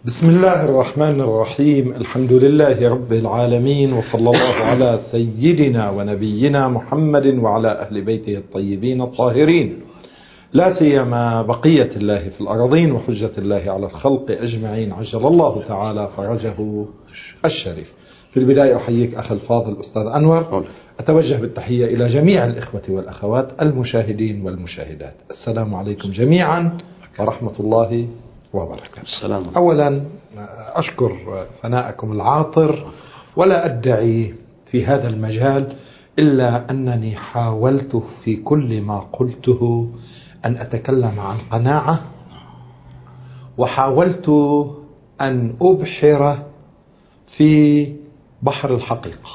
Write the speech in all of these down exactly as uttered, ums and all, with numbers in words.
بسم الله الرحمن الرحيم. الحمد لله رب العالمين، وصلى الله على سيدنا ونبينا محمد وعلى أهل بيته الطيبين الطاهرين، لا سيما بقية الله في الأرضين وحجة الله على الخلق أجمعين، عجل الله تعالى فرجه الشريف. في البداية أحييك أخي الفاضل أستاذ أنور، أتوجه بالتحية إلى جميع الإخوة والأخوات المشاهدين والمشاهدات. السلام عليكم جميعا ورحمة الله وبركاته. السلام. أولا أشكر ثناءكم العاطر، ولا أدعي في هذا المجال إلا أنني حاولت في كل ما قلته أن أتكلم عن قناعة، وحاولت أن أبحر في بحر الحقيقة،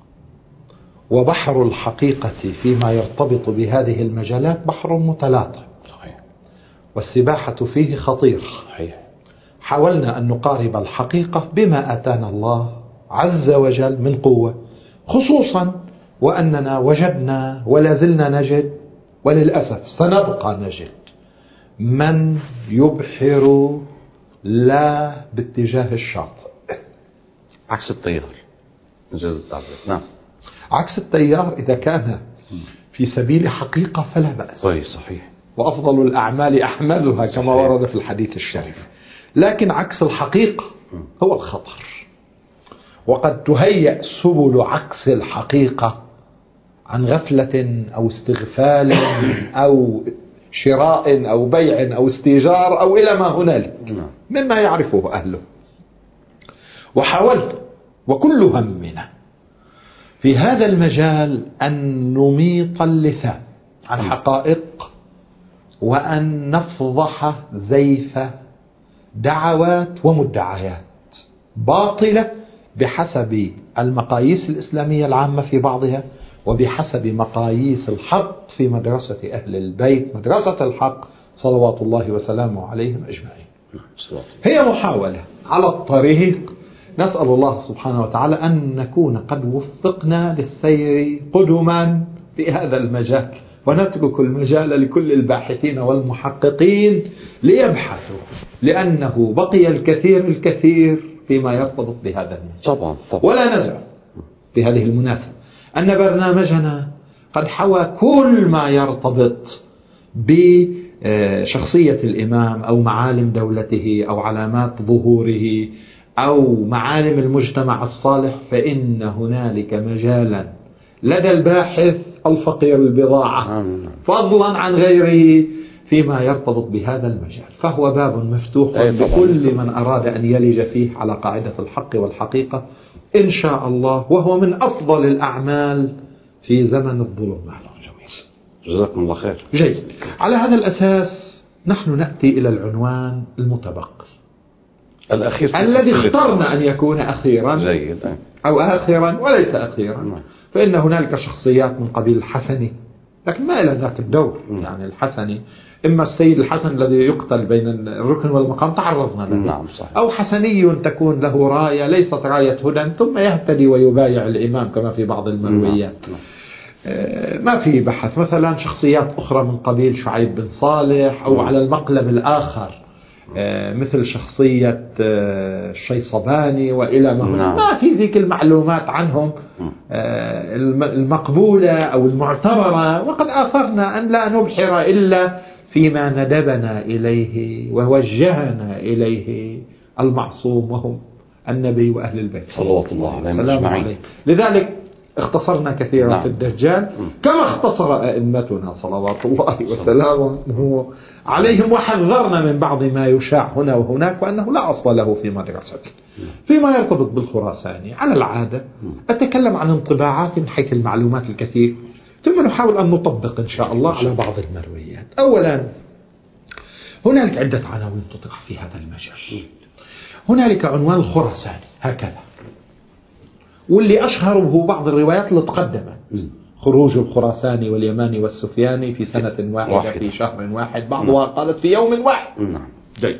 وبحر الحقيقة فيما يرتبط بهذه المجالات بحر متلاطم، والسباحة فيه خطيرة. حاولنا أن نقارب الحقيقة بما أتانا الله عز وجل من قوة، خصوصا وأننا وجدنا ولا زلنا نجد، وللأسف سنبقى نجد من يبحر لا باتجاه الشاطئ، عكس التيار. إنجاز التعبير. نعم، عكس التيار. إذا كان في سبيل حقيقة فلا بأس. طيب، صحيح. وأفضل الأعمال أحمدها كما ورد في الحديث الشريف. لكن عكس الحقيقة هو الخطر، وقد تهيأ سبل عكس الحقيقة عن غفلة أو استغفال أو شراء أو بيع أو استيجار أو إلى ما هنالك مما يعرفه أهله. وحاولت وكل همنا في هذا المجال أن نميط اللثام عن حقائق، وأن نفضح زيف دعوات ومدعيات باطلة بحسب المقاييس الإسلامية العامة في بعضها، وبحسب مقاييس الحق في مدرسة أهل البيت، مدرسة الحق صلوات الله وسلامه عليهم أجمعين. هي محاولة على الطريق، نسأل الله سبحانه وتعالى أن نكون قد وفقنا للسير قدما في هذا المجال، ونترك المجال لكل الباحثين والمحققين ليبحثوا، لأنه بقي الكثير الكثير فيما يرتبط بهذا المجال. طبعا طبعا. ولا نزع في هذه المناسبة أن برنامجنا قد حوى كل ما يرتبط بشخصية الإمام أو معالم دولته أو علامات ظهوره أو معالم المجتمع الصالح، فإن هنالك مجالا لدى الباحث الفقير البضاعة فضلا عن غيره فيما يرتبط بهذا المجال، فهو باب مفتوح لكل من أراد أن يلج فيه على قاعدة الحق والحقيقة إن شاء الله، وهو من أفضل الأعمال في زمن الظلمات. جزاكم الله خير. جيد. على هذا الأساس نحن نأتي إلى العنوان المتبقي الأخير الذي اخترنا أن يكون أخيرا. جيد. أو آخرا وليس أخيرا، فإن هنالك شخصيات من قبيل الحسني، لكن ما إلى ذاك الدور. يعني الحسني إما السيد الحسن الذي يقتل بين الركن والمقام، تعرضنا له. نعم، صحيح. أو حسني تكون له راية ليست راية هدى ثم يهتدي ويبايع الإمام كما في بعض المرويات. نعم. ما في بحث. مثلا شخصيات أخرى من قبيل شعيب بن صالح، أو على المقلب الآخر مثل شخصية الشيصباني وإلى ما هناك. ما في ذيك المعلومات عنهم المقبولة أو المعتبرة، وقد آثرنا أن لا نبحر إلا فيما ندبنا إليه ووجهنا إليه المعصوم، وهم النبي وأهل البيت صلوات الله عليهم أجمعين. لذلك اختصرنا كثيرا. نعم. في الدجال كما اختصر أئمتنا صلوات الله وسلامه عليهم، وحذرنا من بعض ما يشاع هنا وهناك وأنه لا أصل له في مدرستنا. فيما يرتبط بالخراساني على العادة أتكلم عن انطباعات من حيث المعلومات الكثير، ثم نحاول أن نطبق إن شاء الله على بعض المرويات. أولا، هنالك عدة عناوين تطرح في هذا المجال. هنالك عنوان الخراساني هكذا، واللي أشهره بعض الروايات اللي تقدمت: خروج الخراساني واليماني والسفياني في سنة واحدة, واحدة في شهر واحد، بعضها قالت في يوم واحد. نعم. جيد.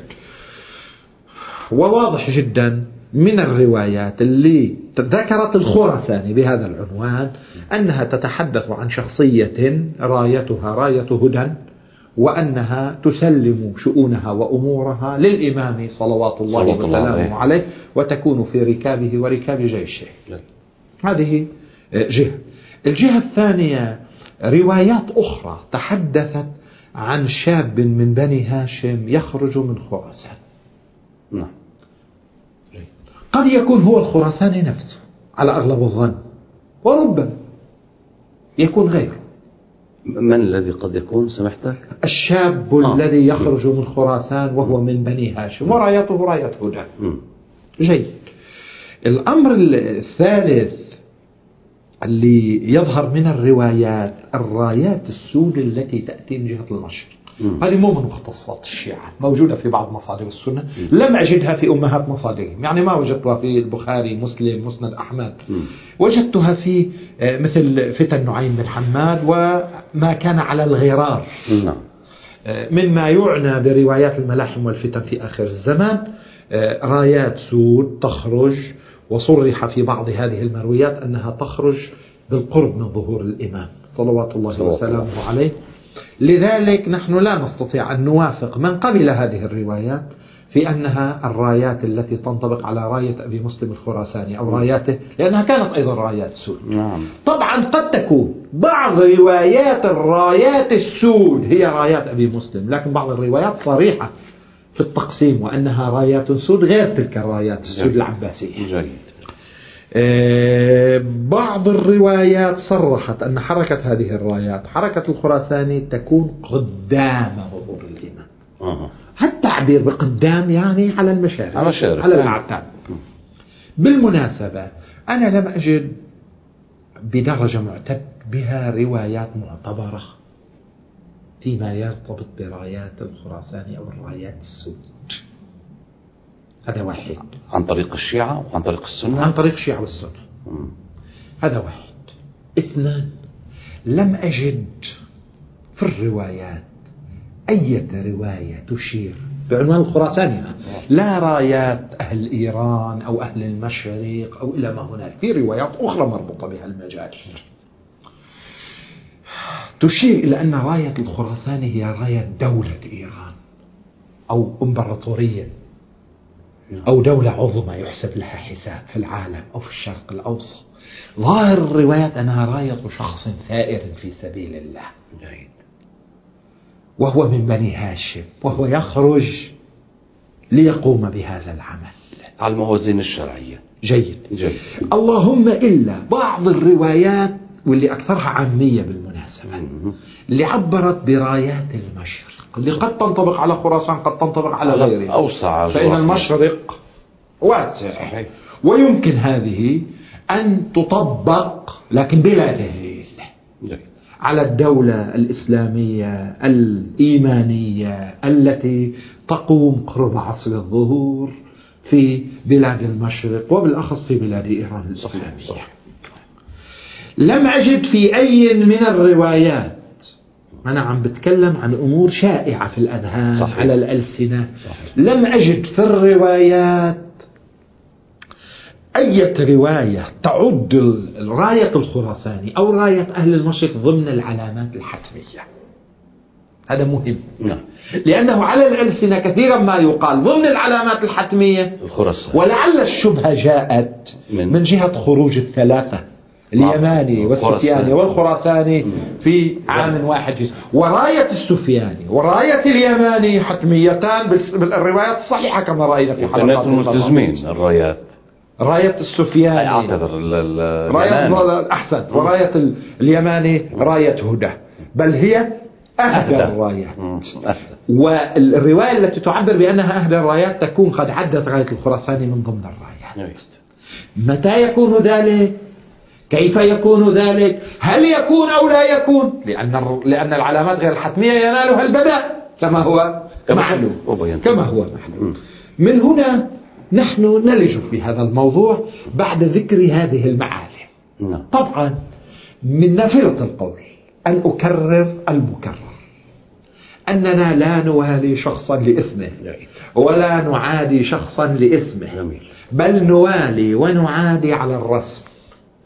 وواضح جدا من الروايات اللي ذكرت الخراساني بهذا العنوان أنها تتحدث عن شخصية رايتها راية هدى، وأنها تسلم شؤونها وأمورها للإمام صلوات الله وسلامه عليه، وتكون في ركابه وركاب جيشه. هذه جهة. الجهة الثانية روايات أخرى تحدثت عن شاب من بني هاشم يخرج من خراسان. قد يكون هو الخراساني نفسه على أغلب الظن، وربما يكون غيره. من الذي قد يكون سمحتك؟ الشاب آه. الذي يخرج من خراسان وهو من بني هاشم ورايته راية هدى. جيد. الأمر الثالث اللي يظهر من الروايات الرايات السود التي تأتي من جهة المشرق. هذه مو من مختصات الشيعة، موجودة في بعض مصادر السنة، لم أجدها في أمهات مصادرهم. يعني ما وجدتها في البخاري، مسلم، مسند أحمد، وجدتها في مثل فتن نعيم بن حماد وما كان على الغرار مما يعنى بروايات الملاحم والفتن في آخر الزمان. رايات سود تخرج، وصرح في بعض هذه المرويات أنها تخرج بالقرب من ظهور الإمام صلوات الله وسلامه عليه. لذلك نحن لا نستطيع أن نوافق من قبل هذه الروايات في أنها الرايات التي تنطبق على راية أبي مسلم الخراساني أو راياته، لأنها كانت أيضا رايات سود. نعم. طبعا قد تكون بعض روايات الرايات السود هي رايات أبي مسلم، لكن بعض الروايات صريحة في التقسيم وأنها رايات سود غير تلك الرايات السود العباسية. جيد. بعض الروايات صرحت أن حركة هذه الرايات حركة الخراساني تكون قدام ظهور الإمام. أه. هالتعبير بقدام يعني على المشارف، على, المشارف. على الأعتاب. بالمناسبة أنا لم أجد بدرجة معتد بها روايات معتبرة فيما يرتبط برايات الخراساني أو الرايات السود. هذا واحد. عن طريق الشيعة وعن طريق السنة؟ عن طريق الشيعة والسنة. مم. هذا واحد. اثنان، لم أجد في الروايات أي رواية تشير بعنوان الخراساني لا رايات أهل إيران أو أهل المشرق أو إلى ما هناك، في روايات أخرى مربوطة بها المجال تشير إلى أن راية الخراساني هي راية دولة إيران أو إمبراطورية أو دولة عظمى يحسب لها حساب في العالم أو في الشرق الأوسط. ظاهر الروايات أنها راية شخص ثائر في سبيل الله، جيد، وهو من بني هاشم، وهو يخرج ليقوم بهذا العمل على الموازين الشرعية. جيد. جيد. اللهم إلا بعض الروايات واللي أكثرها عامية بالمناسبة اللي عبرت برايات المشرق اللي قد تنطبق على خراسان قد تنطبق على غيرها أوسع، فإن المشرق واسع صحيح. ويمكن هذه أن تطبق لكن بلا دليل على الدولة الإسلامية الإيمانية التي تقوم قرب عصر الظهور في بلاد المشرق وبالأخص في بلاد إيران الإسلامية. صح. لم أجد في أي من الروايات، أنا عم بتكلم عن أمور شائعة في الأذهان صحيح. على الألسنة صحيح. لم أجد في الروايات أي رواية تعد راية الخراساني أو راية أهل المشرق ضمن العلامات الحتمية. هذا مهم نعم. لأنه على الألسنة كثيرا ما يقال ضمن العلامات الحتمية الخراساني، ولعل الشبهة جاءت من, من جهة خروج الثلاثة اليماني والسفياني والخراساني في عام واحد، وراية السفياني وراية اليماني حتميتان بالروايات الصحيحة كما رأينا في حلقات الملتزمين. الرايات راية السفياني راية أحسن، وراية اليماني راية هدى، بل هي أهدى الرايات. والرواية التي تعبر بأنها أهدى الرايات تكون قد عدت راية الخراساني من ضمن الرايات. متى يكون ذلك؟ كيف يكون ذلك؟ هل يكون أو لا يكون؟ لأن لأن العلامات غير الحتمية ينالها البداء كما هو معلوم كما هو معلوم. من هنا نحن نلج في هذا الموضوع بعد ذكر هذه المعالم. طبعا من نافلة القول أن أكرر المكرر أننا لا نوالي شخصا لإثمه ولا نعادي شخصا لإثمه، بل نوالي ونعادي على الرسم،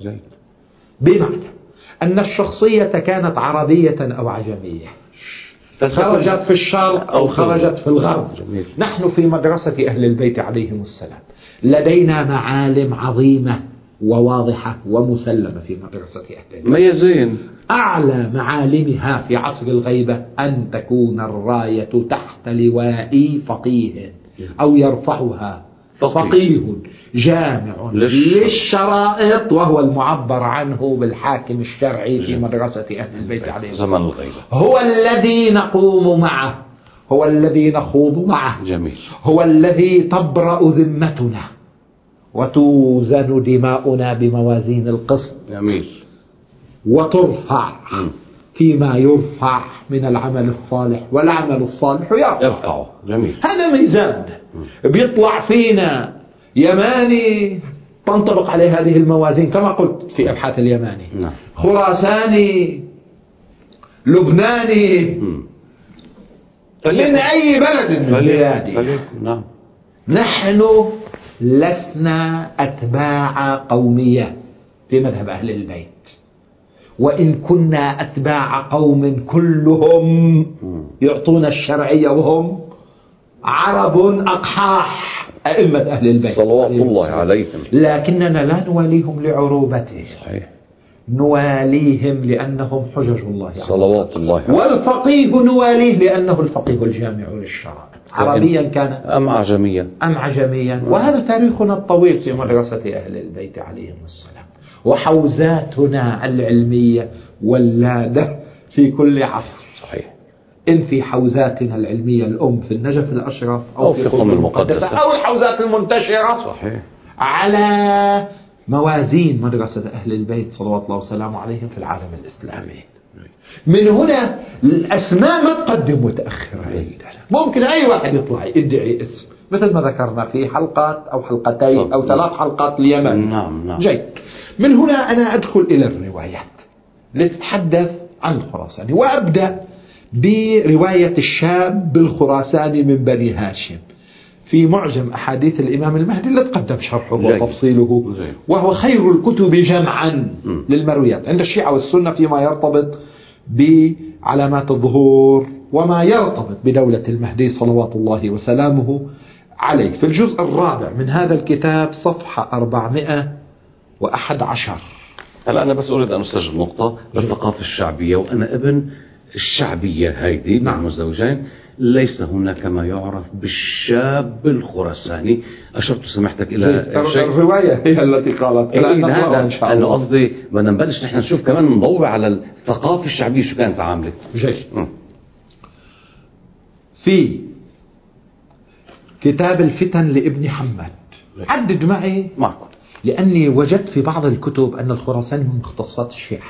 بمعنى أن الشخصية كانت عربية أو عجمية خرجت في الشرق أو خرجت في الغرب. جميل. نحن في مدرسة أهل البيت عليهم السلام لدينا معالم عظيمة وواضحة ومسلمة في مدرسة أهل البيت. ميزين. أعلى معالمها في عصر الغيبة أن تكون الراية تحت لواء فقيه أو يرفعها فقيه جامع للشرائط، وهو المعبر عنه بالحاكم الشرعي في مدرسة أهل البيت عليه زمن الغيبة. هو الذي نقوم معه، هو الذي نخوض معه. جميل. هو الذي تبرأ ذمتنا وتوزن دماؤنا بموازين القسط. جميل. وترفع م. فيما يرفع من العمل الصالح، والعمل الصالح يرفع. يرفعه. جميل. هذا ميزان م. بيطلع فينا يماني تنطبق عليه هذه الموازين كما قلت في أبحاث اليماني. نعم. خراساني، لبناني، م. من أي بلد من البلاد. نعم. نحن لسنا أتباع قومية في مذهب أهل البيت، وإن كنا أتباع قوم كلهم يعطون الشرعية وهم عرب أقحاح أئمة أهل البيت صلوات الله عليهم، لكننا لا نواليهم لعروبتهم. صحيح. نواليهم لأنهم حجج الله صلوات الله عليهم. والفقيه نواليه لأنه الفقيه الجامع للشرائع، عربيا كان أم عجميا أم عجميا. وهذا تاريخنا الطويل في مدرسة أهل البيت عليهم السلام، وحوزاتنا العلمية ولادة في كل عصر. صحيح. إن في حوزاتنا العلمية الأم في النجف الأشرف أو, أو في قم المقدسة أو الحوزات المنتشرة. صحيح. على موازين مدرسة أهل البيت صلوات الله وسلامه عليهم في العالم الإسلامي. من هنا الأسماء ما تقدم متأخرة عندنا. ممكن أي واحد يطلع يدعي اسم مثل ما ذكرنا في حلقات أو حلقتين أو ثلاث حلقات اليمن. نعم نعم. جيد. من هنا أنا أدخل إلى الروايات لتتحدث عن الخراساني، وأبدأ برواية الشاب الخراساني من بني هاشم في معجم أحاديث الإمام المهدي اللي تقدم شرحه وتفصيله، وهو خير الكتب جمعا م. للمرويات عند الشيعة والسنة فيما يرتبط بعلامات الظهور وما يرتبط بدولة المهدي صلوات الله وسلامه عليه. في الجزء الرابع من هذا الكتاب صفحة أربعمائة وأحد عشر. هلا أنا بس أريد أن أسجل نقطة بالثقافة الشعبية، وأنا ابن الشعبية هيدي مع مزدوجين. ليس هناك ما يعرف بالشاب الخراساني. أشرت سمحتك إلى شيء. الرواية هي التي قالت إيه هذا إن شاء الله. أنا قصدي بدنا نبلش نحن نشوف كمان نضوي على الثقافة الشعبية شو كانت عاملة. جيد. في كتاب الفتن لابن حماد، عدد معي معكم، لأني وجدت في بعض الكتب أن الخراساني من مختصات الشيعة،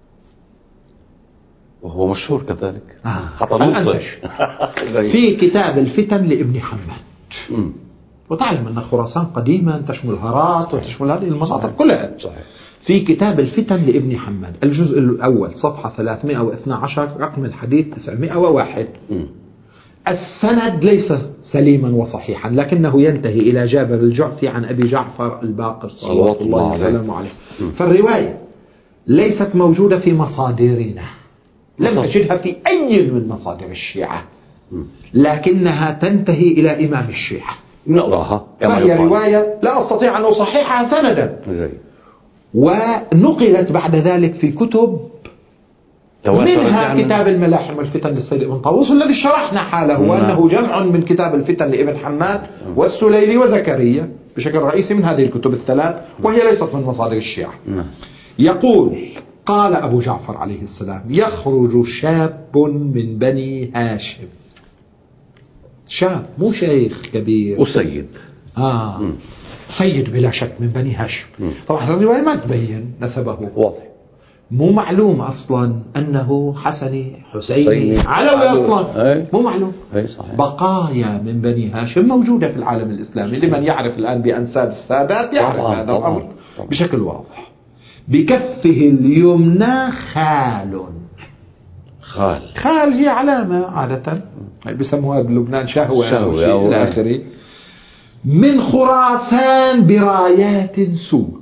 وهو مشهور كذلك. آه. حتى في كتاب الفتن لابن حماد. وتعلم أن خراسان قديما تشمل هرات وتشمل هذه المناطق كلها. صحيح. في كتاب الفتن لابن حماد الجزء الأول صفحة ثلاثمائة واثني عشر رقم الحديث تسعمائة وواحد. م. السند ليس سليما وصحيحا، لكنه ينتهي إلى جابر الجعفي عن أبي جعفر الباقر صلوات الله وسلامه عليه. فالرواية ليست موجودة في مصادرنا، لم تجدها في أي من مصادر الشيعة، لكنها تنتهي إلى إمام الشيعة. نقراها. فهي رواية لا أستطيع أن أصححها سندا، ونقلت بعد ذلك في كتب، منها كتاب الملاحم والفتن للسيد ابن طاووس الذي شرحنا حاله، وأنه جمع من كتاب الفتن لابن حماد والسليلي وزكريا بشكل رئيسي من هذه الكتب الثلاث، وهي ليست من مصادر الشيعة. يقول: قال أبو جعفر عليه السلام: يخرج شاب من بني هاشم. شاب مو شيخ كبير وسيد. آه م. سيد بلا شك من بني هاشم. م. طبعا الرواية ما تبين نسبه، واضح، مو معلوم أصلا أنه حسني حسيني علوي أصلا، مو معلوم. بقايا من بني هاشم موجودة في العالم الإسلامي، لمن يعرف الآن بأنساب السادات يعرف طبعا هذا طبعا الأمر طبعا بشكل واضح. بكفه اليمنى خال. خال خال هي علامة عادة بيسموها بلبنان شهوة, شهوة إلى آخره. من خراسان برايات سود،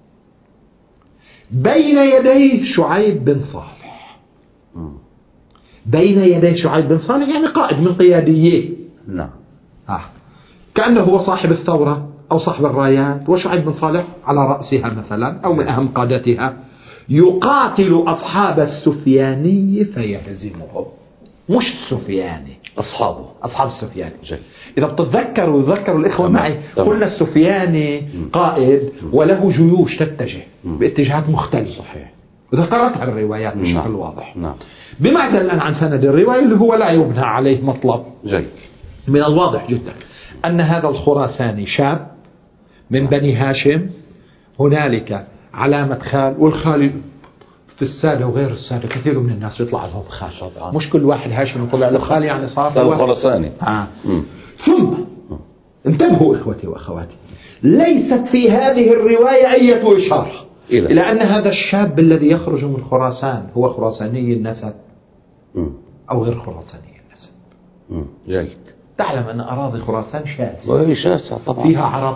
بين يديه شعيب بن صالح، بين يدي شعيب بن صالح يعني قائد من قياديه. نعم. آه. كأنه هو صاحب الثورة أو صاحب الرايات، وشعيب بن صالح على رأسها مثلا أو من أهم قادتها، يقاتل أصحاب السفياني فيهزمهم. مش السفياني، أصحابه، أصحاب السفياني. جي. إذا بتتذكروا ذكروا الإخوة تمام. معي، تمام. قلنا السفياني قائد وله جيوش تتجه باتجاهات مختلفة. صحيح. ذكرتها الروايات بشكل نعم. واضح. نعم. بمعزل الآن عن سند الرواية اللي هو لا يبنى عليه مطلب. جي. من الواضح جدا أن هذا الخراساني شاب من بني هاشم، هنالك علامة خال، والخال في السادة وغير السادة كثير من الناس يطلع لهم خال، مش كل واحد هاشم يطلع له خال يعني صار خراساني. آه. ثم انتبهوا إخوتي وأخواتي، ليست في هذه الرواية أي إشارة إلى, إلى أن هذا الشاب الذي يخرج من خراسان هو خراساني النسب أو غير خراساني النسب. جيد. تعلم أن أراضي خراسان شاسعة، وهي شاسعة طبعا، فيها عرب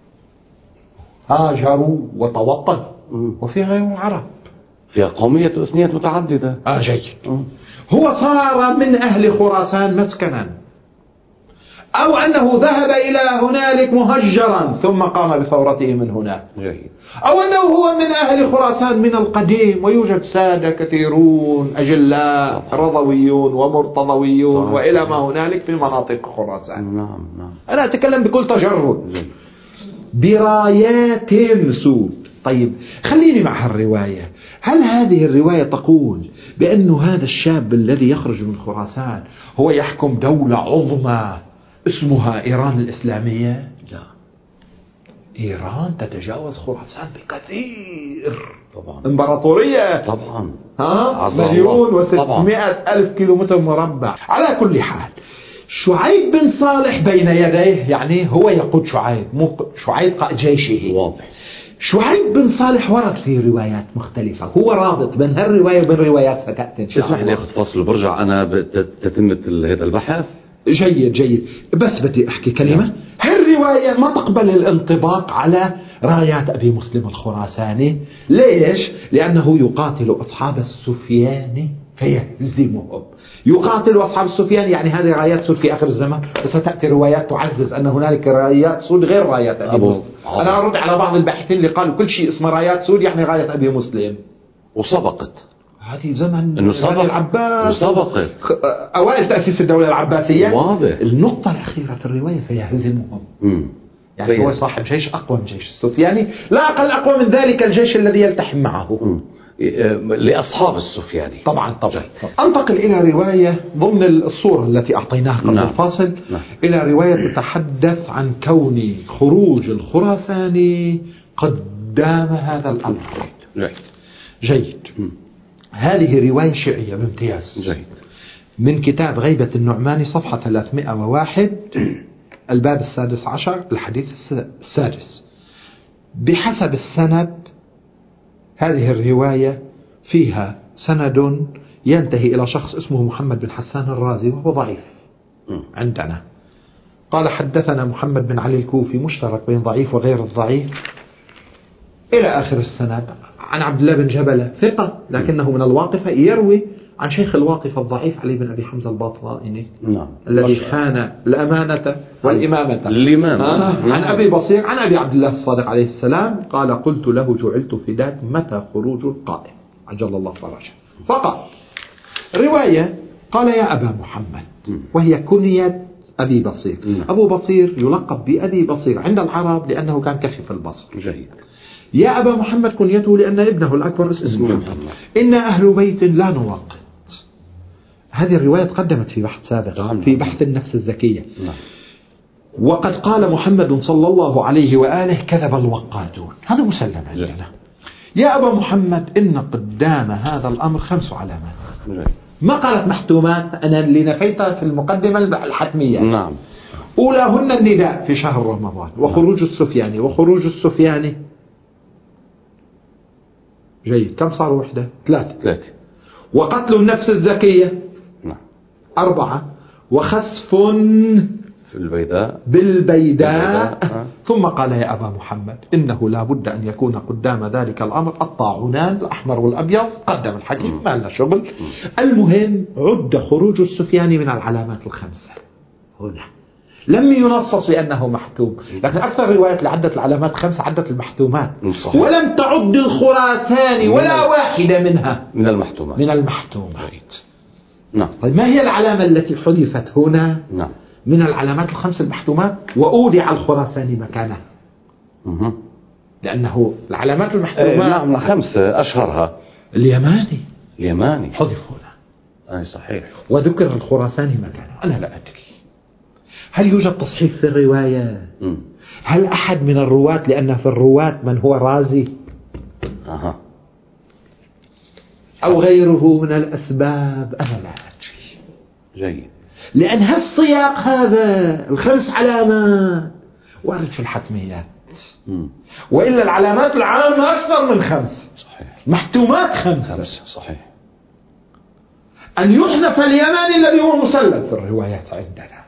هاجروا وتوطنوا وفيها غير عرب، فيها قومية وإثنية متعددة. آه جيد. هو صار من أهل خراسان مسكنا، أو أنه ذهب إلى هنالك مهجرا ثم قام بثورته من هناك. جيد. أو أنه هو من أهل خراسان من القديم، ويوجد سادة كثيرون أجلاء رضويون ومرتضويون طبعا. وإلى ما هنالك في مناطق خراسان. نعم نعم. أنا أتكلم بكل تجرد. جيد. برايات سود. طيب خليني مع هالرواية. هل هذه الرواية تقول بأن هذا الشاب الذي يخرج من خراسان هو يحكم دولة عظمى اسمها إيران الإسلامية؟ لا، إيران تتجاوز خراسان بكثير طبعا، إمبراطورية طبعا، ها مليون وستمائة ألف كيلومتر مربع. على كل حال شعيب بن صالح بين يديه، يعني هو يقود شعيب، مو شعيب قائد جيشه. واضح. شعيب بن صالح ورد في روايات مختلفة، هو رابط بين هالرواية وبين روايات ستأتي إن شاء الله. اسمح لي أخذ فاصل وبرجع أنا بتتمة هذا البحث. جيد جيد. بس بدي أحكي كلمة. هالرواية ما تقبل الانطباق على رايات أبي مسلم الخراساني. ليش؟ لأنه يقاتل أصحاب السفيان فيهزمهم. يقاتل أصحاب السفيان يعني هذه رايات سود في آخر الزمان، وستأتي روايات تعزز أن هنالك رايات سود غير رايات أبي مسلم. أنا أرد على بعض الباحثين اللي قالوا كل شيء اسمه رايات سود يعني راية أبي مسلم. وسبقت هذه زمن إنه سبق العباس، سبقت أوائل تأسيس الدولة العباسية. واضح. النقطة الأخيرة في الرواية فيهزمهم. مم. يعني فيه. هو صاحب جيش أقوى من جيش السفياني، لا أقل أقوى من ذلك الجيش الذي يلتحم معه. مم. لأصحاب السفياني. طبعا طبعا. أنتقل إلى رواية ضمن الصورة التي أعطيناها قبل نعم. الفاصل. نعم. إلى رواية تتحدث عن كون خروج الخراساني قد دام هذا الأمر. جيد. جيد. مم. هذه رواية شيعية بامتياز. جيد. من كتاب غيبة النعماني صفحة ثلاثمائة وواحد الباب السادس عشر الحديث السادس. بحسب السند هذه الرواية فيها سند ينتهي إلى شخص اسمه محمد بن حسان الرازي وهو ضعيف عندنا. قال حدثنا محمد بن علي الكوفي، مشترك بين ضعيف وغير الضعيف إلى آخر السند. عن عبد الله بن جبلة ثقة لكنه من الواقفة، يروي عن شيخ الواقفة الضعيف علي بن أبي حمزة الباطنائي نعم. الذي خان الأمانة والإمامة. آه. عن أبي بصير عن أبي عبد الله الصادق عليه السلام قال قلت له جعلت فداك متى خروج القائم عجل الله فرجه، فقال رواية قال يا أبا محمد، وهي كنية أبي بصير. أبو بصير يلقب بأبي بصير عند العرب لأنه كان كشف البصر. جيد. يا أبا محمد كنيته لأن ابنه الأكبر اسمه محمد. إن أهل بيت لا نوقت. هذه الرواية تقدمت في بحث سابق في بحث النفس الزكية. وقد قال محمد صلى الله عليه وآله كذب الوقاتون، هذا مسلم عندنا. يا أبا محمد إن قدام هذا الأمر خمس علامات. ما قالت محتومات، أنا اللي نفيتها في المقدمة الحتمية. نعم. أولاهن النداء في شهر رمضان وخروج السفياني وخروج السفياني. جيد. كم صار وحدة؟ ثلاثة. ثلاثة. وقتل النفس الزكية. نعم. أربعة. وخسف البيداء بالبيداء بالبيداء. ثم قال يا أبا محمد إنه لا بد أن يكون قدام ذلك الأمر الطاعونان الأحمر والأبيض. قدم الحكيم ما لنا شغل. المهم عد خروج السفياني من العلامات الخمسة هنا، لم ينصص بأنه محتوم، لكن أكثر الروايات اللي عدت العلامات خمسة عدت المحتومات صحيح. ولم تعد الخراساني ولا واحدة منها من المحتومات من المحتومات. نعم. طيب ما هي العلامة التي حذفت هنا نعم. من العلامات الخمس المحتومات وأودع الخراساني مكانها؟ مه. لأنه العلامات المحتومات ايه نعم خمسة أشهرها اليماني اليماني حذف هنا. أي صحيح. وذكر الخراساني مكانه. أنا لا أدري هل يوجد تصحيح في الرواية؟ م. هل أحد من الرواة، لأن في الرواة من هو رازي أها. أو غيره من الأسباب؟ أنا لا أدري. جيد. لأن هالسياق هذا الخمس علامات وارد في الحتميات، م. وإلا العلامات العامة أكثر من خمس. صحيح. محتومات خمسة. خمسة صحيح. أن يحذف اليماني الذي هو مسلم في الروايات عندنا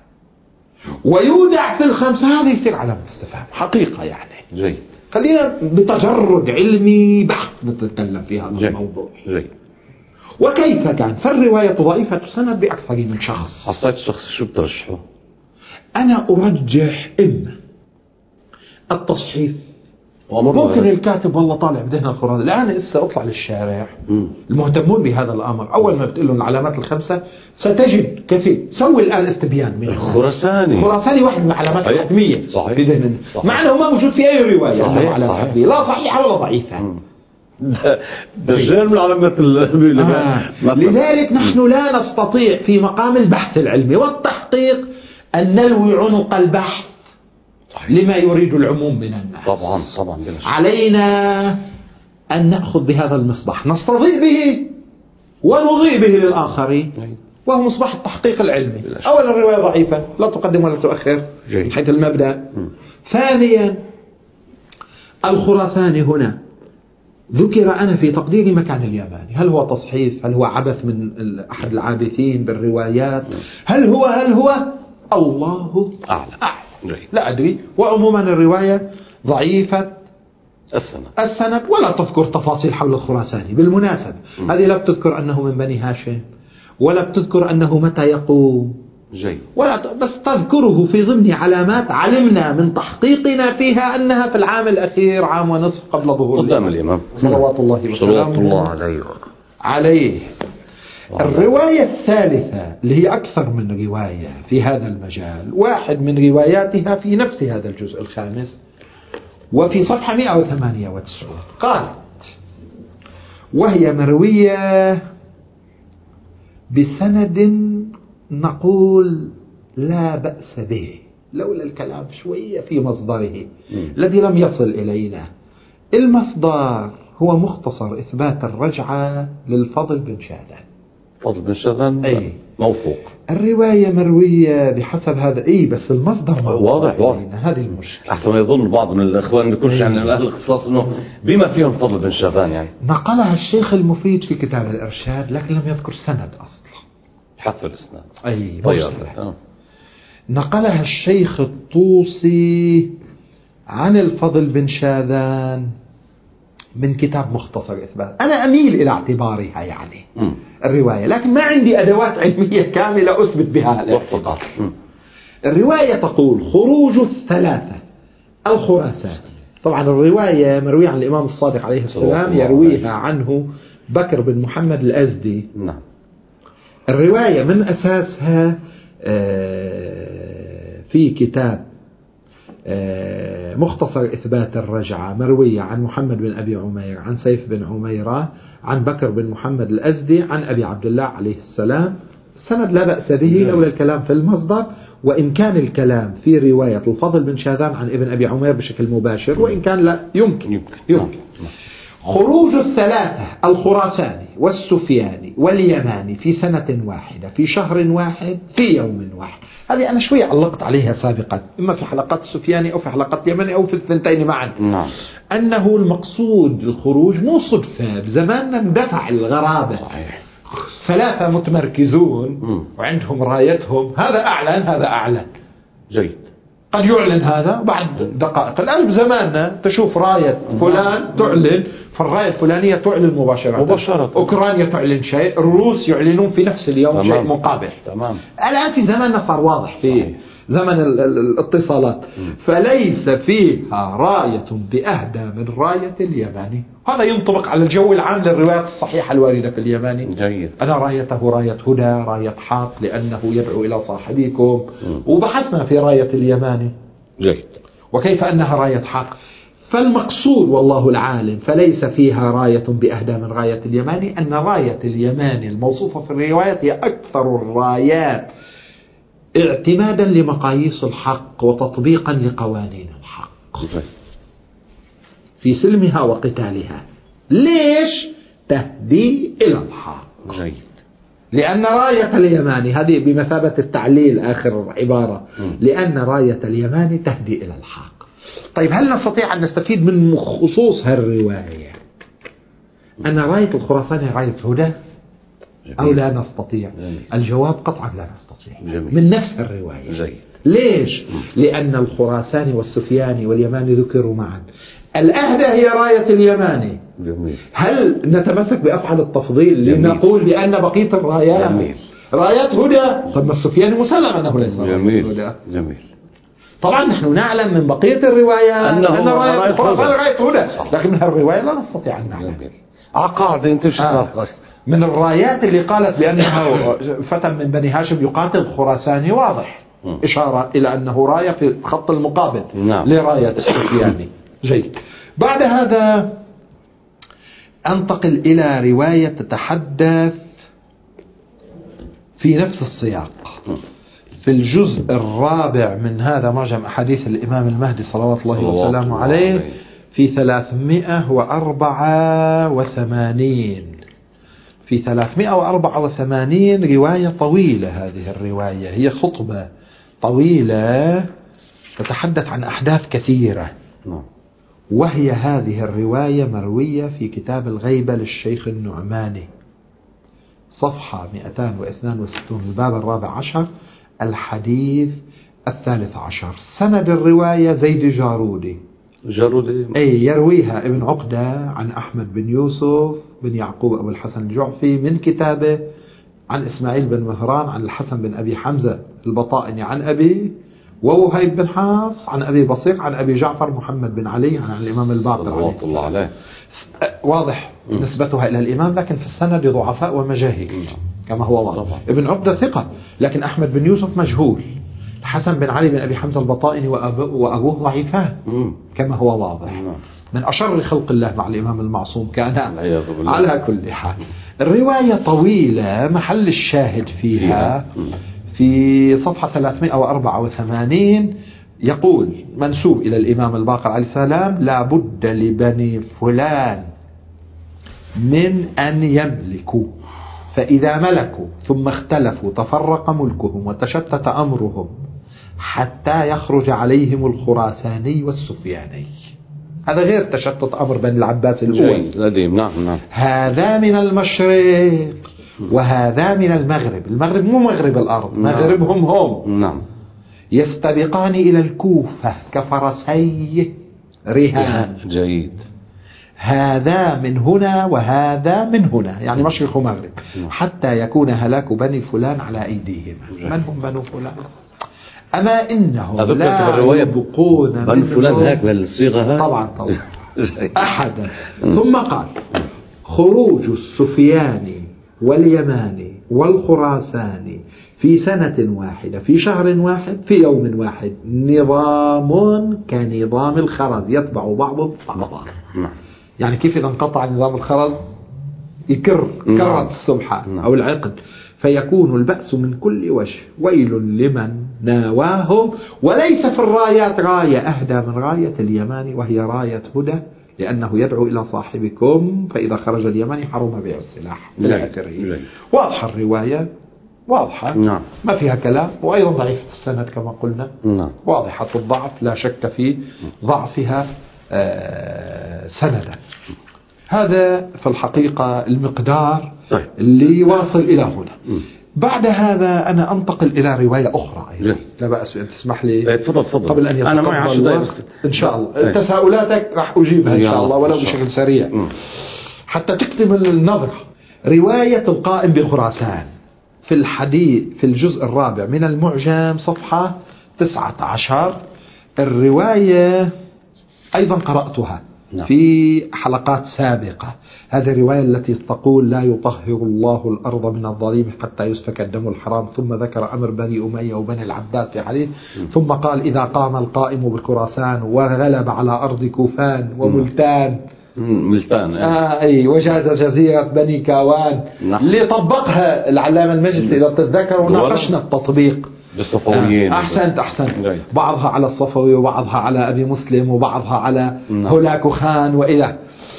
ويودع في الخمسة، هذه تصير علامة استفهام حقيقة يعني. جيد. خلينا بتجرد علمي بحث نتكلم في هذا جيد. الموضوع. جيد. وكيف كان؟ فالرواية ضعيفة السند بأكثر من شخص. حصيت شخص شو بترشحه؟ أنا أرجح إما التصحيف، ممكن الكاتب والله طالع بدهنا القرآن الآن إسا أطلع للشارع م. المهتمون بهذا الأمر، أول ما بتقول لهم العلامات الخمسة ستجد كثير. سوي الآن استبيان من الخراساني. الخراساني واحد من العلامات الحتمية صحيح. بدهن، صحيح. مع أنه ما موجود في أي رواية صحيح. علامة صحيح. حتمية، لا صحيحة ولا ضعيفة. دجال من علامات ال آه. لذلك نحن لا نستطيع في مقام البحث العلمي والتحقيق أن نلوي عنق البحث صحيح. لما يريد العموم من الناس. طبعا طبعا بلا شك. علينا أن نأخذ بهذا المصباح نستضيء به ونضيء به للآخرين، وهو مصباح التحقيق العلمي. أولا الرواية ضعيفة لا تقدم ولا تؤخر من حيث المبدأ. م. ثانيا الخراساني هنا ذكر أنا في تقديري مكان اليماني. هل هو تصحيف؟ هل هو عبث من أحد العابثين بالروايات؟ هل هو هل هو الله أعلم. أعلم. لا أدري. وعموما الرواية ضعيفة السند السند ولا تذكر تفاصيل حول الخراساني. بالمناسبة م. هذه لا بتذكر أنه من بني هاشم ولا بتذكر أنه متى يقوم جيد. ولا بس تذكره في ضمن علامات علمنا من تحقيقنا فيها أنها في العام الأخير عام ونصف قبل ظهور قدام الإمام صلوات الله وسلامه الله عليه عليه. الرواية الثالثة اللي هي أكثر من رواية في هذا المجال، واحد من رواياتها في نفس هذا الجزء الخامس وفي صفحة مئة وثمانية وتسعين قالت وهي مروية بسند نقول لا بأس به لولا الكلام شوية في مصدره الذي لم يصل إلينا. المصدر هو مختصر إثبات الرجعة للفضل بن شاذان. فضل بن شاذان أي موثوق. الرواية مروية بحسب هذا أي بس المصدر ما واضح واضح. هذه المشكلة. أحسن يظن بعض من الإخوان اللي كلش يعني أهل الاختصاص إنه بما فيهم فضل بن شاذان يعني. نقلها الشيخ المفيد في كتاب الإرشاد لكن لم يذكر سند أصلا. حذف الإسناد. أي طيب. نقلها الشيخ الطوسي عن الفضل بن شاذان من كتاب مختصر إثبات. أنا أميل إلى اعتبارها يعني م. الرواية، لكن ما عندي أدوات علمية كاملة أثبت بها الاعتبار. الرواية تقول خروج الثلاثة الخراساني. طبعا الرواية مروية عن الإمام الصادق عليه السلام يرويها عنه بكر بن محمد الأزدي. نعم. الرواية من أساسها في كتاب مختصر إثبات الرجعة مروية عن محمد بن أبي عمير عن سيف بن عميرة عن بكر بن محمد الأزدي عن أبي عبد الله عليه السلام. سند لا بأس به لولا الكلام في المصدر، وإن كان الكلام في رواية الفضل بن شاذان عن ابن أبي عمير بشكل مباشر، وإن كان لا يمكن يمكن, يمكن. خروج الثلاثة الخراساني والسفياني واليماني في سنة واحدة في شهر واحد في يوم واحد، هذه أنا شوي علقت عليها سابقا إما في حلقات السفياني أو في حلقات اليماني أو في الثنتين معا. نعم. أنه المقصود الخروج مو صدفة، بزماننا اندفع الغرابة. صحيح. ثلاثة متمركزون م. وعندهم رايتهم، هذا أعلن هذا أعلن، جيد. قد يعلن هذا بعد دقائق. الآن بزماننا تشوف راية فلان تعلن، فالراية الفلانية تعلن مباشرة. مباشرة. أوكرانيا تعلن شيء، الروس يعلنون في نفس اليوم تمام. شيء مقابل. تمام. الآن في زماننا صار واضح في صحيح. زمن الاتصالات، فليس فيها راية بأهدى من راية اليماني. هذا ينطبق على الجو العام للروايات الصحيحة الواردة في اليماني. جيد. أنا رايته راية هدى، راية حق لأنه يدعو إلى صاحبكم، وبحثنا في راية اليماني. جيد. وكيف أنها راية حق. فالمقصود والله العالم فليس فيها راية بأهدى من راية اليماني، أن راية اليماني الموصوفة في الروايات هي أكثر الرايات اعتمادا لمقاييس الحق وتطبيقا لقوانين الحق في سلمها وقتالها. ليش؟ تهدي إلى الحق. جيد. لأن راية اليماني هذه بمثابة التعليل آخر عبارة، لأن راية اليماني تهدي إلى الحق. طيب هل نستطيع أن نستفيد من خصوص هالرواية أن راية الخراساني راية هدى أو لا نستطيع؟ جميل. الجواب قطعا لا نستطيع. جميل. من نفس الرواية. جميل. ليش؟ لأن الخراساني والسفياني واليماني ذكروا معا. الأهدى هي راية اليماني. جميل. هل نتمسك بأفعال التفضيل لنقول بأن بقية الرايات جميل. رايات هدى؟ طب ما السفياني مسلم أنه ليس جميل. هدى. جميل. طبعا نحن نعلم من بقية الروايات أن راية الخراساني راية هدى، لكن من هالرواية لا نستطيع أن نعلم. عقاد انت مش آه. من الرايات اللي قالت بأنها فتى من بني هاشم يقاتل خراساني واضح م. إشارة إلى أنه راية في الخط المقابل نعم. لراية السفياني. جيد. بعد هذا أنتقل إلى رواية تتحدث في نفس السياق في الجزء الرابع من هذا معجم أحاديث الإمام المهدي صلوات الله وسلامه عليه في ثلاثمائة وأربعة وثمانين. في ثلاثمائة وأربعة وثمانين رواية طويلة. هذه الرواية هي خطبة طويلة تتحدث عن أحداث كثيرة، وهي هذه الرواية مروية في كتاب الغيبة للشيخ النعماني صفحة مئتين واثنين وستين الباب الرابع عشر الحديث الثالث عشر. سند الرواية زيد جارودي. جارودي أي يرويها ابن عقدة عن أحمد بن يوسف بن يعقوب أبو الحسن الجعفي من كتابه عن إسماعيل بن مهران عن الحسن بن أبي حمزة البطائني عن أبي، ووهيب بن حافص عن أبي بصيق عن أبي جعفر محمد بن علي عن الإمام الباقر عليه الله عليه. واضح م. نسبتها إلى الإمام، لكن في السند ضعفاء ومجاهيل كما هو واضح. طبعا. ابن عقدة ثقة، لكن أحمد بن يوسف مجهول. الحسن بن علي بن أبي حمزة البطائني وأبوه ضعيفان كما هو واضح. م. من أشر خلق الله مع الإمام المعصوم كان. على كل حال الرواية طويلة، محل الشاهد فيها في صفحة ثلاثمائة وأربعة وثمانين يقول منسوب إلى الإمام الباقر عليه السلام: لا بد لبني فلان من أن يملكوا، فإذا ملكوا ثم اختلفوا تفرق ملكهم وتشتت أمرهم حتى يخرج عليهم الخراساني والسفياني. هذا غير تشتت أمر بني العباس الأول. نعم نعم. هذا من المشرق وهذا من المغرب. المغرب مو مغرب الأرض، مغربهم هم. نعم. يستبقان إلى الكوفة كفرسي رهان. جيد. هذا من هنا وهذا من هنا، يعني مشرق ومغرب، حتى يكون هلاك بني فلان على أيديهم. من هم بنو فلان؟ أما إنهم لا يبقون بنو فلان هيك بالصيغة. طبعا طبعا أحدا. ثم قال: خروج السفياني واليماني والخراساني في سنة واحدة في شهر واحد في يوم واحد نظام كنظام الخرز يتبع بعضه بعضا. يعني كيف إذا انقطع نظام الخرز يكر كرت السبحة أو العقد، فيكون البأس من كل وجه. ويل لمن ناواهم. وليس في الرايات راية أهدى من راية اليماني، وهي راية هدى، لأنه يدعو إلى صاحبكم، فإذا خرج اليماني حرم بيع السلاح. واضحة الرواية، واضحة. نعم. ما فيها كلام، وأيضا ضعيفة السند كما قلنا. نعم. واضحة الضعف، لا شك في ضعفها آه سندا. هذا في الحقيقة المقدار اللي واصل إلى هنا. بعد هذا أنا أنتقل إلى رواية أخرى أيضا. لا بأس أن تسمح لي. تفضل تفضل. قبل أن أنا معي عشر دقائق إن شاء الله. تساؤلاتك راح أجيبها إن شاء الله ولو بشكل سريع م. حتى تكتمل النظرة. رواية القائم بخراسان في الحديث في الجزء الرابع من المعجم صفحة تسعة عشر. الرواية أيضا قرأتها نعم. في حلقات سابقة. هذه الرواية التي تقول لا يطهر الله الأرض من الظالم حتى يسفك الدم الحرام، ثم ذكر أمر بني أمية وبني العباس في حديث م. ثم قال إذا قام القائم بخراسان وغلب على أرض كوفان وملتان ملتان آه أي وجاز جزيرة بني كاوان نعم. اللي طبقها العلامة المجلسي إذا تتذكر وناقشنا التطبيق بالصفويين. آه أحسنت أحسنت جاي. بعضها على الصفوي وبعضها على أبي مسلم وبعضها على نعم. هولاكو خان وإلى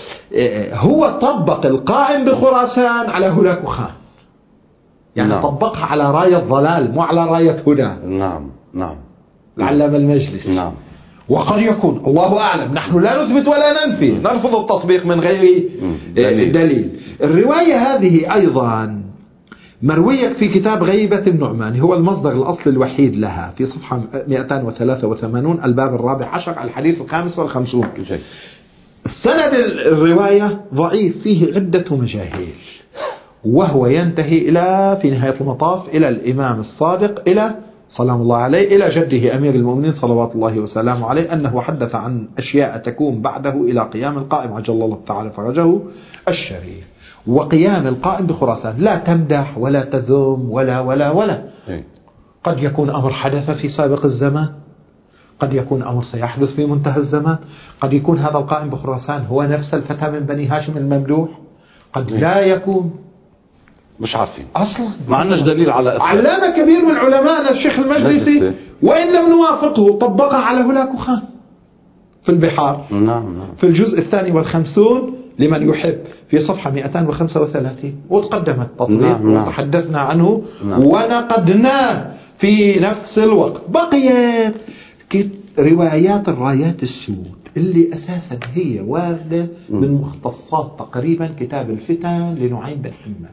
هو طبق القائم بخراسان على هولاكو خان يعني نعم. طبقها على راية ضلال مو على راية هدى. نعم نعم العلامة المجلسي نعم. وقد يكون الله أعلم نحن لا نثبت ولا ننفي نرفض التطبيق من غير دليل. دليل. الرواية هذه أيضا مروية في كتاب غيبة النعمان هو المصدر الأصلي الوحيد لها في صفحة مئتين وثلاثة وثمانين الباب الرابع عشر الحديث الخامس والخمسون. السند الرواية ضعيف فيه عدة مجاهيل وهو ينتهي إلى في نهاية المطاف إلى الإمام الصادق إلى سلام الله عليه إلى جده أمير المؤمنين صلوات الله وسلامه عليه أنه حدث عن أشياء تكون بعده إلى قيام القائم عجل الله تعالى فرجه الشريف. وقيام القائم بخراسان لا تمدح ولا تذم ولا ولا ولا قد يكون أمر حدث في سابق الزمان، قد يكون أمر سيحدث في منتهى الزمان، قد يكون هذا القائم بخراسان هو نفس الفتى من بني هاشم الممدوح، قد لا يكون مش عارفين أصلا ما عندناش دليل على أثبات. علامة كبير من علماءنا الشيخ المجلسي وإن لم نوافقه طبقها على هولاكو خان في البحار نعم نعم. في الجزء الثاني والخمسون لمن يحب في صفحة مئتين وخمسة وثلاثين وتقدم التطبيق نعم وتحدثنا نعم. عنه نعم. ونقدناه في نفس الوقت. بقيت روايات الرايات السود اللي أساسا هي واردة من مختصات تقريبا كتاب الفتن لنعيم بن حماد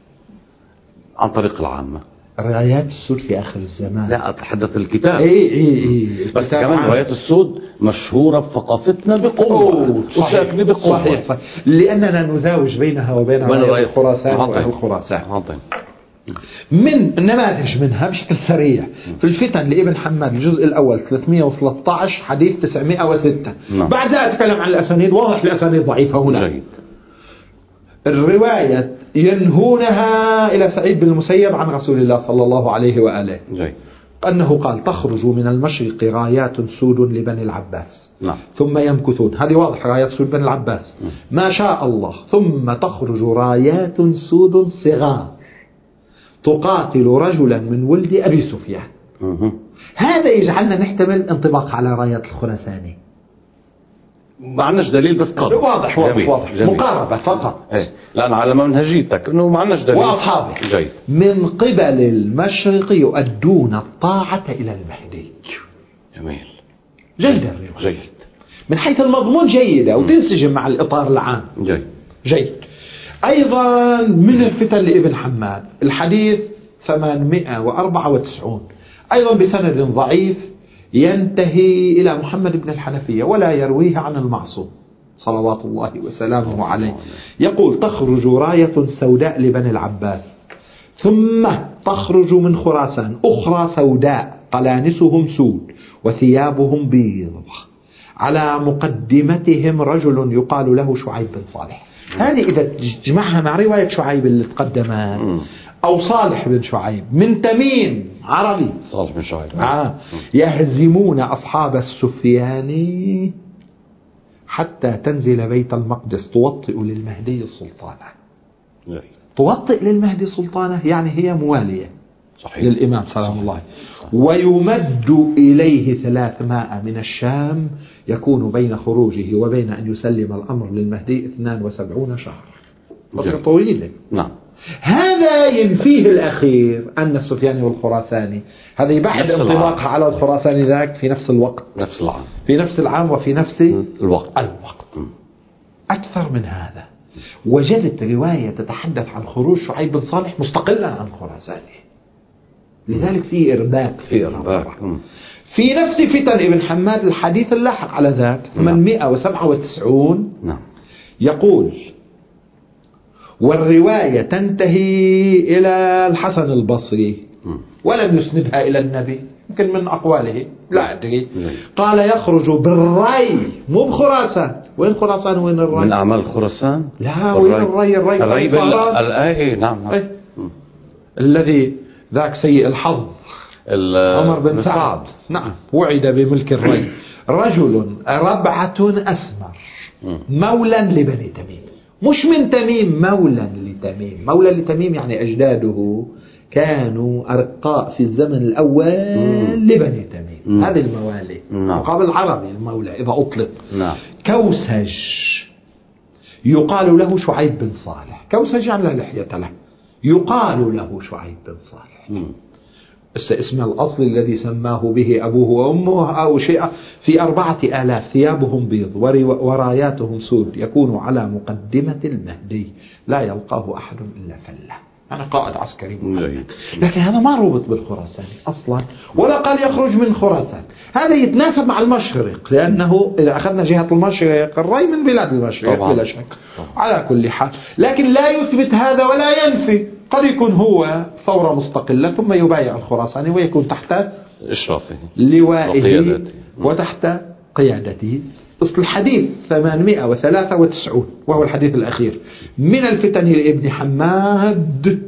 عن طريق العامة. رايات السود في آخر الزمان لا أتحدث الكتاب اي اي اي بس كمان رايات السود مشهورة بثقافتنا بقوة وشاكنا بقوة صحيح صحيح لأننا نزاوج بينها وبين رايات خراسان وأهل خراسان. من نماذج منها بشكل سريع في الفتن لابن حماد الجزء الأول ثلاثمئة وثلاثة عشر حديث تسعمئة وستة نعم. بعد ذلك أتكلم عن الأسانيد واضح الأسانيد ضعيفة هنا جيد. الرواية ينهونها إلى سعيد بن المسيب عن رسول الله صلى الله عليه وآله جيد. أنه قال تخرج من المشرق رايات سود لبني العباس نعم. ثم يمكثون هذه واضح رايات سود بني العباس م. ما شاء الله ثم تخرج رايات سود صغار تقاتل رجلا من ولد أبي سفيان م. هذا يجعلنا نحتمل انطباق على رايات الخراساني ما عندناش دليل بس قرب واضح واضح جميل. واضح جميل. مقاربة فقط ايه. لأن على منهجيتك انه ما عندناش دليل واصحابه جيد. من قبل المشرق يؤدون الطاعة إلى المهدي جميل جيد الرواية جيد من حيث المضمون جيدة وتنسجم مع الإطار العام جيد جيد. أيضا من الفتن لابن حماد الحديث ثمانمئة وأربعة وتسعين أيضا بسند ضعيف ينتهي إلى محمد بن الحنفية ولا يرويه عن المعصوم صلوات الله وسلامه عليه. يقول تخرج راية سوداء لبني العباس ثم تخرج من خراسان أخرى سوداء قلانسهم سود وثيابهم بيض على مقدمتهم رجل يقال له شعيب بن صالح. هذه إذا تجمعها مع رواية شعيب اللي تقدمت أو صالح بن شعيب من تميم عربي صالح بن شعيب آه. يهزمون أصحاب السفياني حتى تنزل بيت المقدس توطئ للمهدي سلطانه. توطئ للمهدي سلطانه يعني هي موالية صحيح. للإمام سلام الله صحيح. ويمد إليه ثلاثمائة من الشام يكون بين خروجه وبين أن يسلم الأمر للمهدي اثنان وسبعون شهر فترة طويلة نعم. هذا ينفيه الأخير أن السفياني والخراساني هذا يبعد انطباقها على الخراساني ذاك في نفس الوقت نفس العام في نفس العام وفي نفس الوقت الوقت م. أكثر من هذا وجدت رواية تتحدث عن خروج شعيب بن صالح مستقلا عن خراسان، لذلك في إرباك في إرباك في نفس فتن ابن حماد الحديث اللاحق على ذاك ثمانمائة وسبعة وتسعين نعم. يقول: والرواية تنتهي إلى الحسن البصري ولم يسندها إلى النبي، يمكن من أقواله لا أدري. قال: يخرج بالري مو بخراسان. وين خراسان وين الري؟ من أعمال خراسان. لا، وين الري؟ الري الري بالآية. نعم نعم. أي. الذي ذاك سيء الحظ عمر بن سعد، نعم، وعد بملك الري. رجل ربعة أسمر مولا لبني تميم، مش من تميم، مولا لتميم. مولا لتميم يعني أجداده كانوا أرقاء في الزمن الأول مم. لبني تميم. مم. هذه الموالي مقابل العربي المولى إذا أطلق. نعم. كوسج يقال له شعيب بن صالح. كوسج يعني لا لحية له، يقال له شعيب بن صالح. مم. اسم الأصل الذي سماه به أبوه وأمه أو شيء. في أربعة آلاف ثيابهم بيض وراياتهم سود، يكون على مقدمة المهدي، لا يلقاه أحد إلا فله. أنا قائد عسكري محمد. لكن هذا ما ربط بالخراساني أصلا، ولا قال يخرج من خراسان. هذا يتناسب مع المشرق، لأنه إذا أخذنا جهة المشرق الري من بلاد المشرق بلا شك. على كل حال، لكن لا يثبت هذا ولا ينفي. قد يكون هو ثورة مستقلة ثم يبايع الخراساني ويكون تحت إشرافه لوائه وتحت قيادته. أصل الحديث ثمانمائة وثلاثة وتسعين وهو الحديث الأخير من الفتن لابن حماد،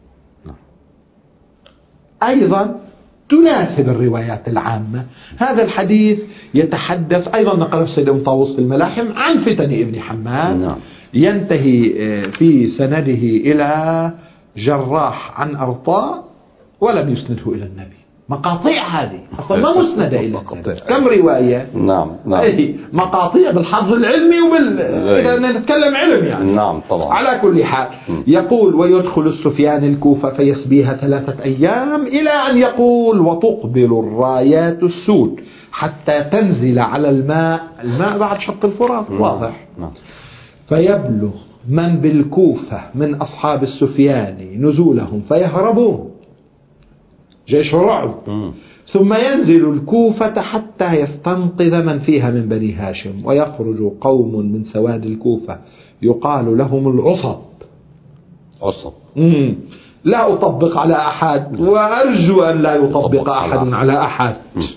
أيضا تناسب الروايات العامة. هذا الحديث يتحدث أيضا، نقل السيد ابن طاووس في الملاحم عن فتن ابن حماد، ينتهي في سنده إلى جراح عن أرطاء ولم يسنده إلى النبي. مقاطيع هذه أصلا ما مسندة إلى النبي. كم رواية؟ نعم نعم. أي مقاطيع بالحظ العلمي وبال إذا نتكلم علم يعني. نعم طبعا. على كل حال يقول: ويدخل السفيان الكوفة فيسبيها ثلاثة أيام إلى أن يقول: وتقبل الرايات السود حتى تنزل على الماء. الماء بعد شط الفرات واضح. نعم. فيبلغ من بالكوفة من أصحاب السفيان نزولهم فيهربون، جيش رعب. ثم ينزل الكوفة حتى يستنقذ من فيها من بني هاشم، ويخرج قوم من سواد الكوفة يقال لهم العصب. عصب. مم. لا أطبق على أحد، وأرجو أن لا يطبق أحد على أحد،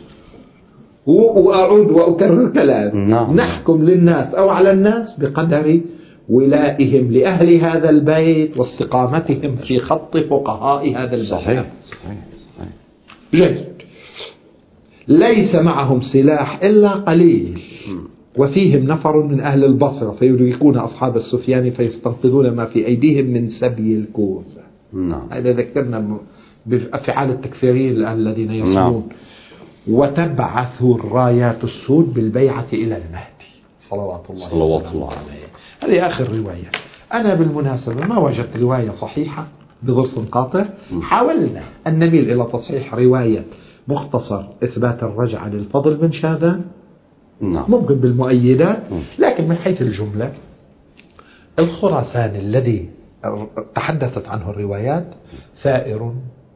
وأعود وأكرر كلام. نحكم للناس أو على الناس بقدر ولائهم لأهل هذا البيت واستقامتهم في خط فقهاء هذا البيت. صحيح. صحيح. صحيح. جيد. ليس معهم سلاح إلا قليل، وفيهم نفر من أهل البصرة فيدركون أصحاب السفيان فيستنقذون ما في أيديهم من سبي الكوفة. نعم. هذا ذكرنا بأفعال التكفيريين الذين يصلون. وتبعث الرايات السود بالبيعة إلى المهدي صلوات الله صلوات الله عليه. هذه آخر رواية. أنا بالمناسبة ما وجدت رواية صحيحة بضرس قاطع. حاولنا أن نميل إلى تصحيح رواية مختصر إثبات الرجعة للفضل بن شاذان، ممكن بالمؤيدات، لكن من حيث الجملة الخراساني الذي تحدثت عنه الروايات ثائر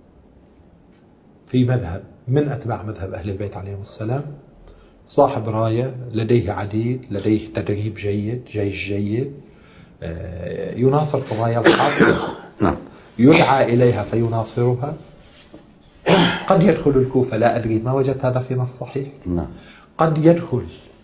في مذهب من أتباع مذهب أهل البيت عليهم السلام، صاحب راية، لديه عديد، لديه تدريب جيد، جيش جيد، يناصر في الراية الحق، يدعى إليها فيناصرها. قد يدخل الكوفة، لا أدري، ما وجدت هذا في نص صحيح. قد يدخل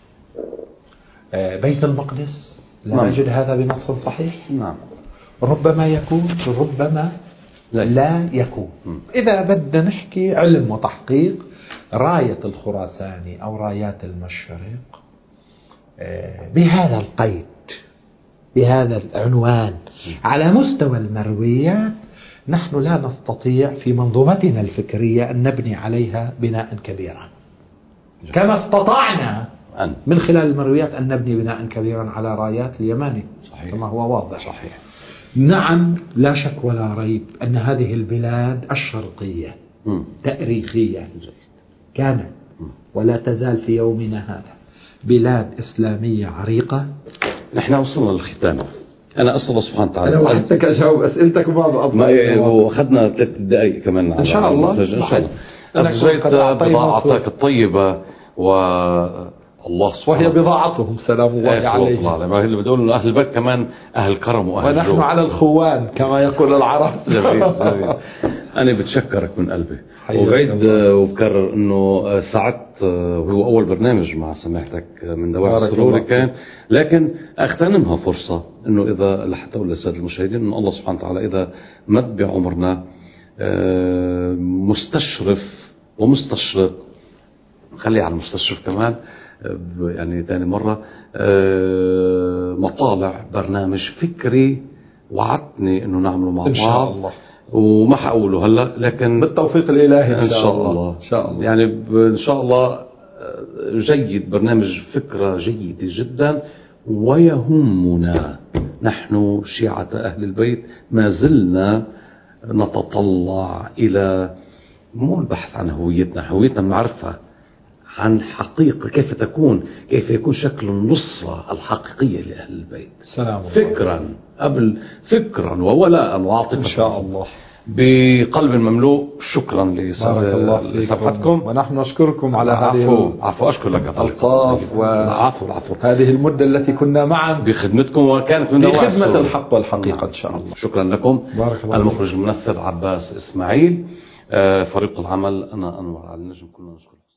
بيت المقدس، لا أجد هذا بنص صحيح. ربما يكون، ربما لا يكون. إذا بدنا نحكي علم وتحقيق، راية الخراساني أو رايات المشرق بهذا القيد، بهذا العنوان، على مستوى المرويات، نحن لا نستطيع في منظومتنا الفكرية أن نبني عليها بناء كبيرا، كما استطعنا من خلال المرويات أن نبني بناء كبيرا على رايات اليماني. صحيح. كما هو واضح. صحيح. نعم، لا شك ولا ريب أن هذه البلاد الشرقية م. تاريخيا كانت ولا تزال في يومنا هذا بلاد إسلامية عريقة. نحن وصلنا للختام. أنا أسأل الله سبحانه وتعالى. أنا وحدتك أجاوب أسئلتك وما بقضي. وأخذنا ثلاث دقائق كمان. إن شاء الله. إن شاء الله. أزجيت بضاعتك الطيبة و الله سبحانه وهي بضاعتهم سلام الله عليهم. الله اللي بدون أهل البيت كمان أهل كرم وأهل ونحن جو. على الخوان كما يقول العرب. جميل جميل. أنا بتشكرك من قلبي وبعيد وبكرر إنه سعدت وهو أول برنامج مع سماحتك من دوائر السرور كان، لكن أغتنمها فرصة إنه إذا لحتى أقول للسادة المشاهدين إنه الله سبحانه وتعالى إذا مد بعمرنا مستشرف ومستشرق، خلي على المستشرف كمان يعني تاني مرة، مطالع برنامج فكري وعدتني انه نعمله مع بعض ان شاء الله، وما حقوله هلا لكن بالتوفيق الالهي ان شاء الله. ان شاء الله يعني ان شاء الله جيد، برنامج فكرة جيدة جدا. ويهمنا نحن شيعة اهل البيت ما زلنا نتطلع الى مو البحث عن هويتنا، هويتنا بنعرفها، عن حقيقة كيف تكون، كيف يكون شكل النصرة الحقيقية لأهل البيت سلام فكرا الله. قبل فكرا وولاء وعاطفة إن شاء الله بقلب مملوء. شكرا لسماحتكم ونحن نشكركم على هذه عفو عفو أشكر لك الألطاف وعفو العفو هذه المدة التي كنا معا بخدمتكم وكانت من بخدمة الحق والحقيقة إن شاء الله. شكرا لكم. بارك الله. المخرج المنفذ عباس إسماعيل، فريق العمل أنا أنور علي النجم، كلنا نشكر.